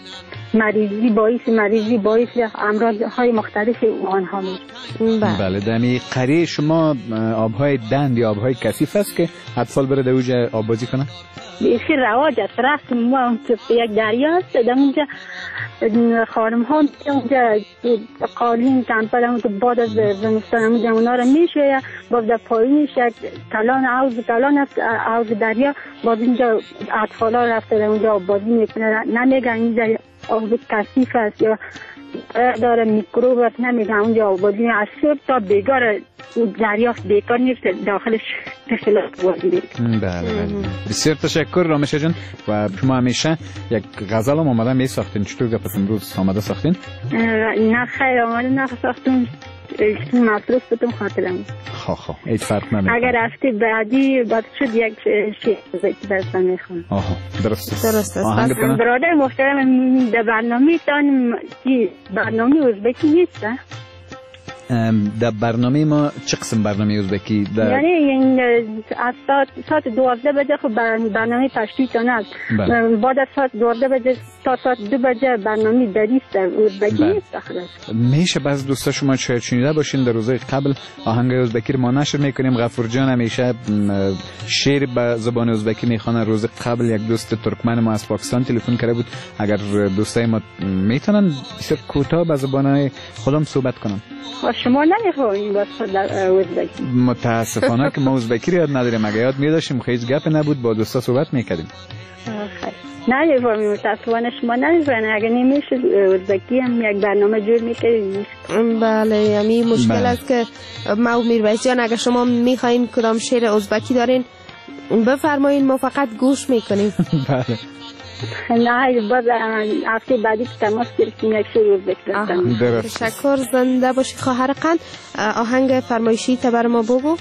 S10: مریضی باعث مریضی باعث امراض های مختلف آنها میشه.
S4: بله دمی قریه شما آبهای دند یا آبهای کثیف است که اطفال بره در اوج آب بازی کنن؟
S10: بیشتر رواج است. رفتم ما یک دریا است، در اونجا خانم ها اونجا قالین کمپل همون که بعد از زمستان اونجا اونا رو میشه باز در پایینش یک کلان عوض کلان است، عوض دریا، باز اینجا اطفال ها رفته در اونجا بازی میکنه. نمیگن اینجا آب کثیف است یا داره میکروب است، نمیگن اونجا بازی از صبح تا بیگار دریافت بیکار نیست، داخلش تخیلات بازی میکنه.
S4: بله بسیار تشکر رامشه جان. و شما همیشه یک غزل هم آمده می ساختین، چطور گفت امروز آمده ساختین؟
S10: نه خیر آمده نه ساختون، مصروف بودم خاطرم.
S4: خواه خواه هیچ فرق نمیکنه.
S10: اگر هفته بعدی باید شد یک شیء زیتی برسن میخوام.
S4: آها درست است.
S6: درست است.
S10: برادر محترم در برنامه تان برنامه ازبکی نیست؟
S4: در برنامه ما چه قسم برنامه ازبکی؟
S10: یعنی این از ساعت ساعت دوازده بجه خب برنامه پشتی تان است. بعد از ساعت دوازده بجه تا ساعت دو بجه برنامه دریست در ازبکی نیست داخل.
S4: میشه بعض دوستا شما شاید شنیده باشین در روزهای قبل آهنگ ازبکی رو ما نشر میکنیم. غفور جان همیشه شعر به زبان ازبکی میخوانه. روز قبل یک دوست ترکمن ما از پاکستان تلفن کرده بود، اگر دوستای ما میتونن بسیار کوتاه به زبانهای خودم صحبت کنن.
S10: شما نمیخواین با ازبکی؟
S4: متاسفانه که ما ازبکی رو یاد نداریم. اگه یاد میداشتیم خیلی گپ نبود، با دوستا صحبت میکردیم.
S10: نه نمیفهمیم متاسفانه شما نمیفهمین. اگه نمیشه ازبکی هم یک برنامه جور میکنیم.
S6: بله یعنی مشکل
S10: بله.
S6: است که ما و میرویس جان اگر شما میخواین کدام شعر ازبکی دارین بفرمایین، ما فقط گوش میکنیم.
S4: بله
S10: نه باز هفته بعدی تماس گرفتیم یک شعر ازبکی دارم.
S6: تشکر، زنده باشی خواهر قند. آهنگ فرمایشی تا بر ما بگو.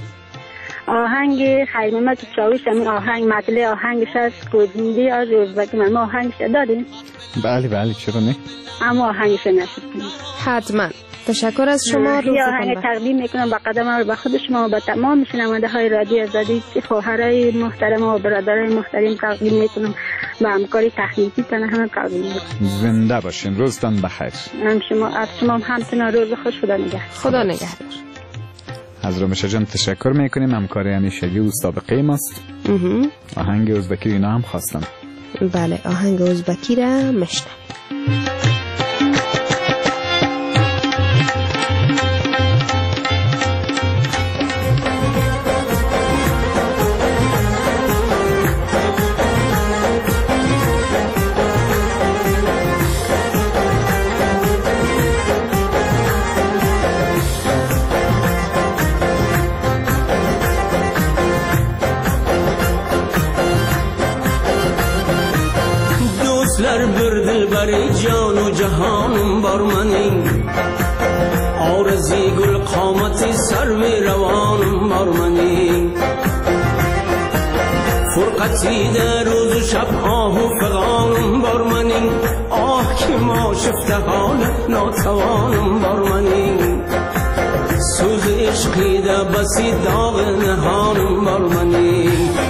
S10: آهنگ خیر محمد چاوش، همین آهنگ مطلع آهنگش هست گزینده از ازبکی. ما آهنگش داریم؟
S4: بله بله چرا نه،
S10: اما آهنگش نشد.
S6: حتما. تشکر از شما.
S10: روز آهنگ تقدیم میکنم با قدم اول به خود شما و به تمام شنونده های رادیو آزادی، خواهرای محترم و برادرای محترم تقدیم میکنم، با همکاری تکنیکی تن همه تقدیم میکنم.
S4: زنده باشین، روزتان بخیر.
S10: هم شما از شما همتون روز خوش، خدا نگهدار.
S6: خدا نگهدار.
S4: از رامشه جان تشکر میکنیم، همکاری همیشگی و سابقه ماست. آهنگ ازبکی اینا هم خواستم.
S6: بله آهنگ ازبکی را مشنم.
S11: دلبر جان و جهانم بر منی آرزی گل قامتی سرو روانم بر منی فرقتی در روز و شب آه و فغانم بر منی آه که ما شفته حال ناتوانم بر منی سوز عشقی در بسی داغ نهانم بر منی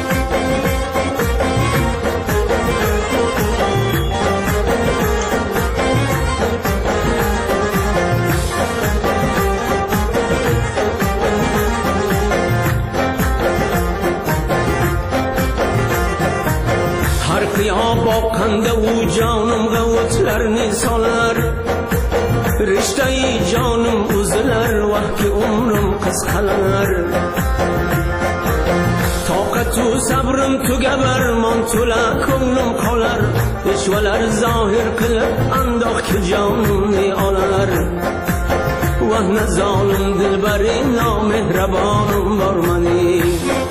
S11: با کنده و جانم غوطلر نیسالر رشته ای جانم ازلر وحک عمرم قسخلر طاقت و صبرم تو گبر من تو لکنم قلر اشولر ظاهر قلب انداخ که جانم نیالر وحن ظالم دلبری نامهربانم بر منی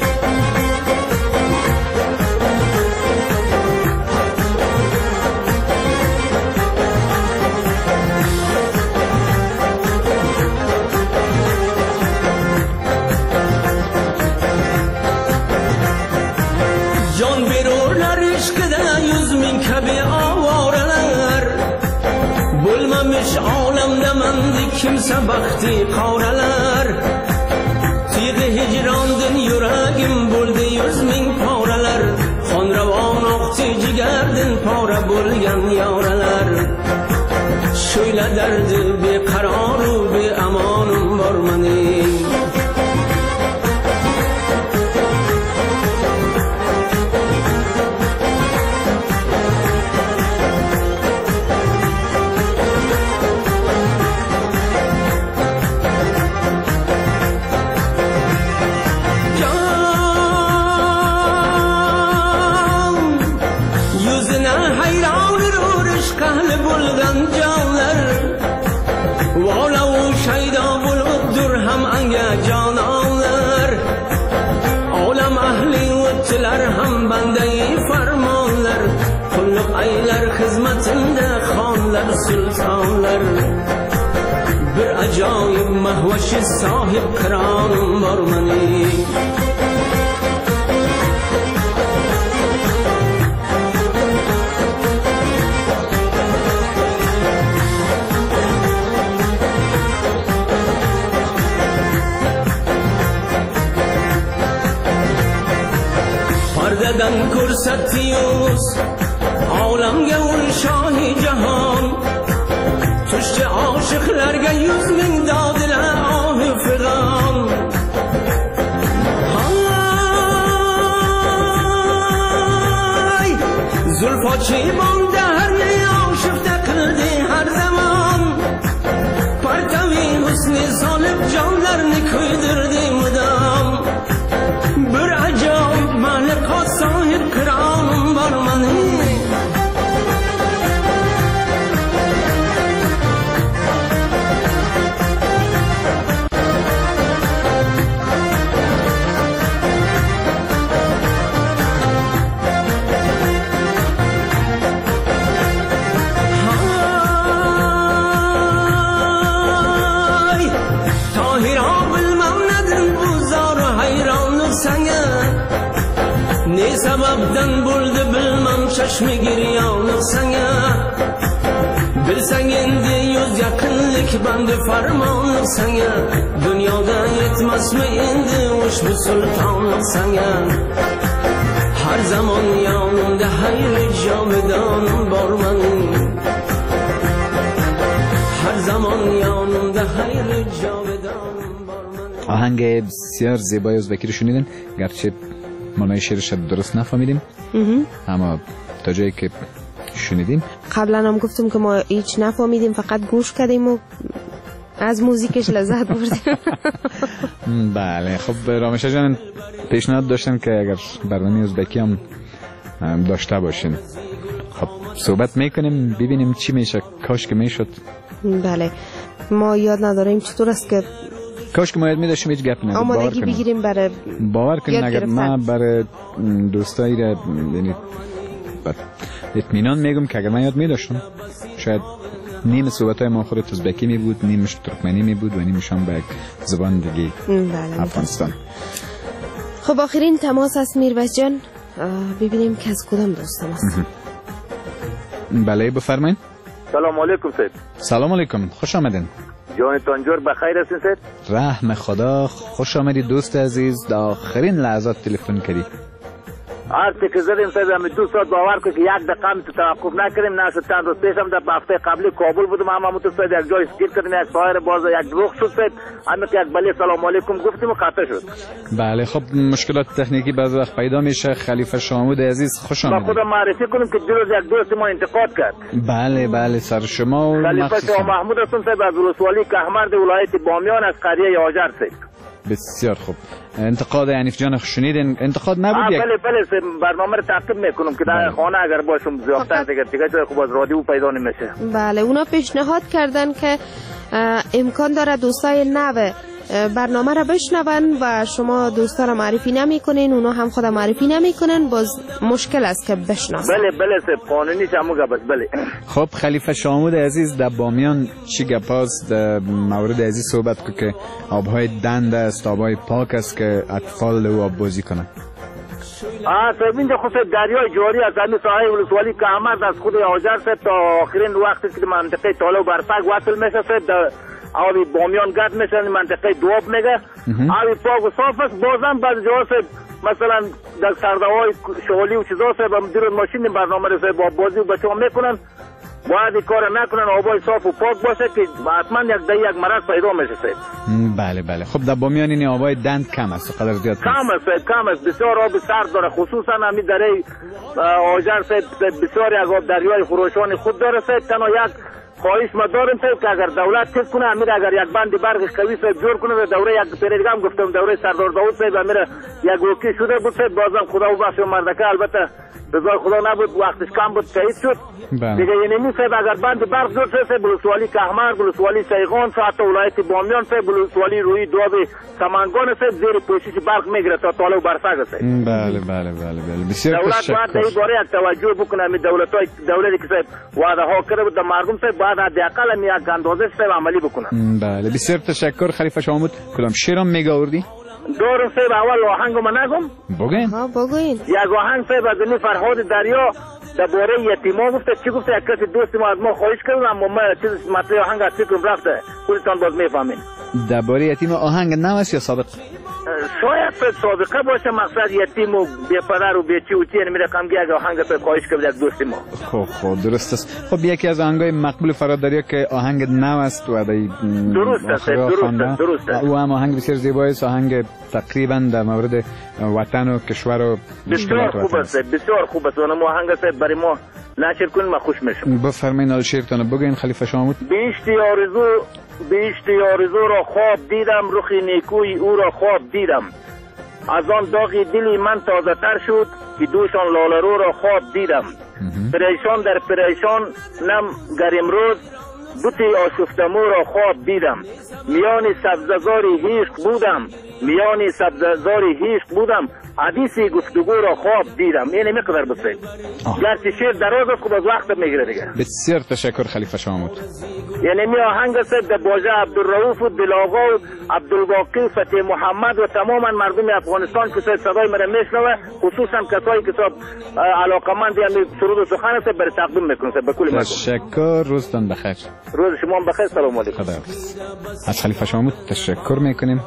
S11: عالم دمندی kimse bakti qavralar Tiyği hicrandın yüreğim buldu yüz min paralar Xonravon oqti jigardin para bo'lgan yoralar Şöyle derdi beqaroru beamonim bor mening aylar xizmatinde xonlar sultonlar bir ajoyib mahvashi sohib qironim bor mening pardadan ko'rsatdingiz olamga ul shohi jahon tushdi oshiqlarga yuz ming dodilar ohi firon hay zulfochi bonda har oshifta qildi har zamon partavi husni solib jonlarni kuydirdi mudom bir ajoyib maliqot sohib qironim bor mening ne sababdan bo'ldi bilmam chashmi giryonlik sanga bilsang endi yuz yaqinlik bandi farmonlik sanga dunyoda yetmasmi endi ushbu sultonlik sanga har zaman yonimda hayri jomidonim bor mening har zaman yonimda hayri jomidonim bor mening
S4: آهنگ بسیار زیبای ازبکی رو شنیدین گرچه معنای شعرش درست نفهمیدیم اما تا جایی که شنیدیم
S6: قبلا هم گفتم که ما هیچ نفهمیدیم فقط گوش کردیم و از موزیکش لذت بردیم
S4: بله خب رامشه جان پیشنهاد داشتن که اگر برنامه ازبکی هم داشته باشین خب صحبت میکنیم ببینیم چی میشه کاش که میشد
S6: بله ما یاد نداریم چطور است که
S4: کاش که ما یاد میداشتیم هیچ گپ نداریم
S6: آمادگی بگیریم برای
S4: باور کنیم اگر ما برای دوستایی را یعنی بله. اطمینان میگم که اگر من یاد میداشتم شاید نیم صحبت‌های ما خود ازبکی می بود، نیمش ترکمنی می بود و نیمش هم به زبان دیگه
S6: بله
S4: افغانستان.
S6: خب آخرین تماس است میرویس جان، ببینیم که از کدام دوستان است.
S4: بله بفرمایید.
S12: سلام علیکم سید.
S4: سلام علیکم، خوش آمدین.
S12: جانتان جور بخیر هستین سید؟
S4: رحم خدا، خوش آمدید دوست عزیز، در آخرین لحظات تلفن کردی.
S12: آرتی که زدیم سید همین دو ساعت باور که یک دقیقه هم توقف نکردیم. نه شد چند روز پیش هم در هفته قبلی کابل بودم، هم هم تو سید یک جای اسکیر کردیم، یک سایر باز یک رخ شد سید، همین که یک بله سلام علیکم گفتیم و قطع شد.
S4: بله خب مشکلات تکنیکی بعضی وقت پیدا میشه. خلیفه شامود عزیز خوش آمدید.
S12: ما خودم معرفی کنیم که دیروز یک دوست ما انتقاد کرد.
S4: بله بله سر شما و
S12: خلیفه شاه محمود هستم سید از ولسوالی کهمرد ولایت بامیان از قریه آجر سید.
S4: بسیار خوب. انتقاد عنیف جان شنیدین؟ انتقاد نبود یک؟
S12: بله بله برنامه رو تعقیب میکنم که در خانه اگر باشم زیادتر دیگه دیگه جای خوب از رادیو پیدا نمیشه.
S6: بله اونا پیشنهاد کردن که امکان داره دوستای نو برنامه را بشنون و شما دوستا را معرفی نمی کنین، اونا هم خود معرفی نمی کنن، باز مشکل است که بشناسن.
S12: بله بله سه قانونی همو گپ بله.
S4: خب خلیفه شامود عزیز در بامیان چی گپاست؟ در مورد عزیز صحبت کو که آبهای دند است، آبهای پاک است که اطفال او آب بازی کنن.
S12: آه سه اینجا خود دریای جاری از همین ساحل ولسوالی کهمرد از خود آجر سه تا آخرین وقتی که منطقه تاله و برفک وصل میشه سه آبی بامیان گرد میشن منطقه دواب میگه. آبی پاک و صاف است. بازم بعض جاها سه مثلا در سرده‌های شغلی و چیزا سه با مدیر ماشین برنامه رو با بازی و بچه‌ها میکنن، باید این کار نکنن، آبای صاف و پاک باشه که حتما یک ده یک مرض پیدا میشه سه.
S4: بله بله. خب در بامیان این آبای دند کم است، قدر زیاد
S12: کم است کم است، بسیار آب سرد داره، خصوصا همین دره آجر سه بسیار یک آب دریای خروشان خود داره سه. تنها یک خواهش ما دارم که اگر دولت چیز کنه امیر اگر یک بند برق قوی صاحب جور کنه دوره یک پیر دیگه هم گفتم دوره سردار داوود صاحب امیر یک روکی شده بود صاحب، بازم خدا و بخش مردکه البته رضای خدا نبود وقتش کم بود شهید شد دیگه. یعنی می صاحب اگر بند برق جور شده صاحب ولسوالی کهمرد، ولسوالی سیغان، حتی ولایت بامیان صاحب ولسوالی روی دواب سمنگان صاحب زیر پوشش برق میگیره تا تاله و برفک صاحب.
S4: بله بله بله بله. بسیار
S12: دولت باید این باره یک توجه بکنه. می دولتای دولتی که صاحب وعده ها کرده بود مردم صاحب باید حداقل می یک اندازه صاحب عملی بکنه.
S4: بله بسیار تشکر خلیفه شامود. کدام شعرم میگاوردی؟
S12: دورم صاحب اول آهنگو من نگم
S4: بگین.
S6: ها بگین.
S12: یک آهنگ صاحب از این فرهاد دریا درباره یتیما گفته. چی گفته؟ یک کسی دوست ما از ما خواهش کرد اما ما چیز مطلب آهنگ از فکرم رفته، خودتان باز میفهمین.
S4: درباره یتیم آهنگ نو است یا سابق؟
S12: شاید سابقه باشه، مقصد یتیم و بی پدر و بی چی و چی یعنی میره کم یک آهنگ صاحب خواهش کرد یک دوست ما.
S4: خب خب درست است. خب یکی از آهنگای مقبول فرهاد دریا که آهنگ نو است و
S12: درست است درست درست است.
S4: او هم آهنگ بسیار زیبایی است، آهنگ تقریبا در مورد وطن و کشور و
S12: بسیار خوب است بسیار خوب است. اون آهنگ صاحب برای ما نشر کنیم ما خوش میشم.
S4: بفرمایید حال شعرتون بگین خلیفه شامود.
S12: بیشتی آرزو بیشتی آرزو را خواب دیدم، رخ نیکوی او را خواب دیدم، از آن داغی دلی من تازه تر شد که دوشان لالرو را خواب دیدم. پریشان در پریشان نم گر امروز بوتی آشفتمو را خواب دیدم، میان سبززاری هیشق بودم، میان سبززاری هیشق بودم، حدیثی گفتگو را خواب دیدم. یعنی میقدر بسید گرچه شیر دراز است خب از وقت میگیره دیگه.
S4: بسیار تشکر خلیفه شامود.
S12: یعنی می آهنگ سید در باجه عبدالرؤوف و دلاغا و عبدالباقی و فتح محمد و تماما مردم افغانستان که صدای مرا میشنوه، خصوصا کسایی که صاحب علاقمند یعنی سرود و سخن است برای تقدیم میکنه به کل مردم.
S4: تشکر، روزتان بخیر.
S12: روز شما هم بخیر. سلام علیکم.
S4: خدا از خلیفه شامود تشکر میکنیم.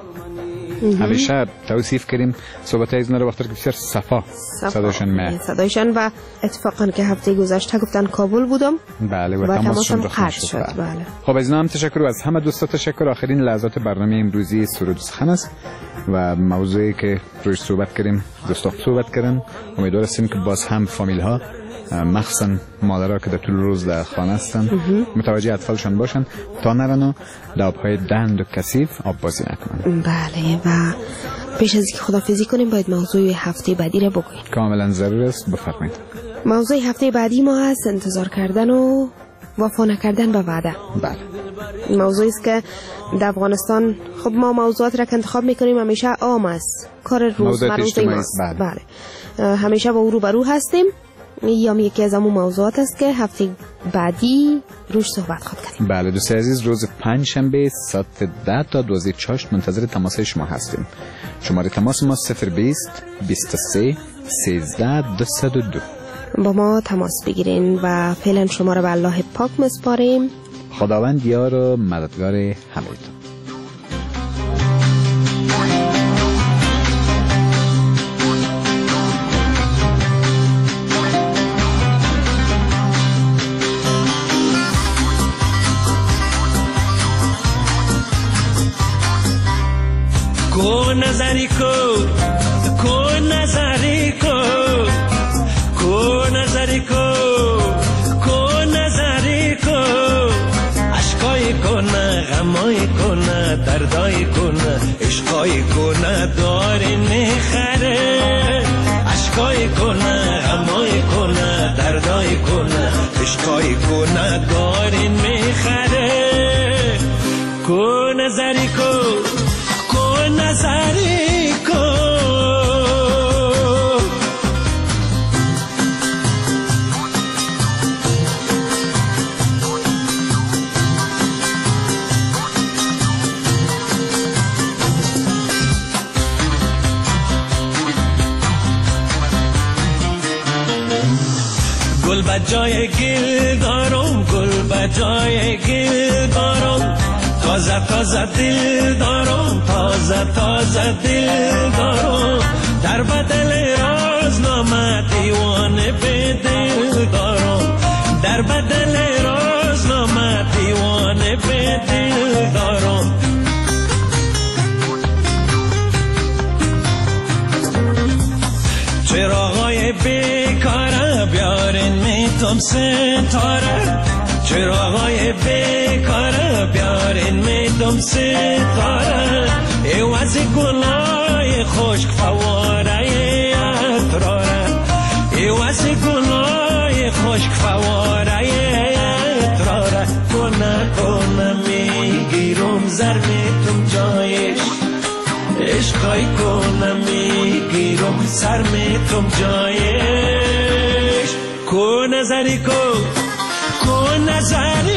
S4: همیشه توصیف کردیم صحبت ایزنا رو وقتی که بسیار صفا صدایشان میاد
S6: صدایشان و اتفاقا که هفته گذشته گفتن کابل بودم.
S4: بله و,
S6: و
S4: تماسشون
S6: قطع شد. بله.
S4: خب از هم تشکر و از همه دوستا تشکر. آخرین لحظات برنامه امروزی سرود و سخن است و موضوعی که روش صحبت کردیم دوستا صحبت کردن. امیدوار هستیم که باز هم فامیل ها مخصوصا مادرها که در طول روز در خانه هستن متوجه اطفالشان باشن تا نرن و در آبهای دند و کثیف آب بازی نکنن.
S6: بله و پیش از اینکه خداحافظی کنیم باید موضوع هفته بعدی را بگوییم.
S4: کاملا ضرور است. بفرمایید.
S6: موضوع هفته بعدی ما هست انتظار کردن و وفا نکردن به وعده.
S4: بله.
S6: موضوعی است که در افغانستان خب ما موضوعات را که انتخاب میکنیم همیشه عام است، کار روزمره ماست.
S4: بله.
S6: بله. همیشه با او روبرو هستیم یا یکی از همون موضوعات است که هفته بعدی روش صحبت خواهد کردیم.
S4: بله دوست عزیز، روز پنج شنبه ساعت ده تا دوازده چاشت منتظر تماس شما هستیم. شماره تماس ما صفر بیست بیست و سه سیزده دویست و دو.
S6: با ما تماس بگیرین و فعلا شما را به الله پاک مسپاریم.
S4: خداوند یار و مددگار همه‌تون.
S11: کو نظری کو کو نظری کو کو نظری کو کو نظری کو عشقای کنه غمای کنه دردای کنه عشقای کنه داری میخره عشقای کنه غمای کنه دردای کنه عشقای کنه داری میخره کو نظری کو نظری کو گل بجای گل دارم گل بجای گل دارم تازه تازه دل دارم تازه تازه دل دارم در بدل رازنامه دیوانه به دل دارم در بدل رازنامه دیوانه به دل دارم چراغای بیکاره بیارین میتم ستاره چراغای بیکاره بیارین میدم ستاره ایواز گلای خشک فواره اتراره ایواز گلای خشک فواره اتراره کنه کنه میگیرم زر میتم جایش عشقای کنه میگیرم سر میتم جایش کو نظری کو کو نظری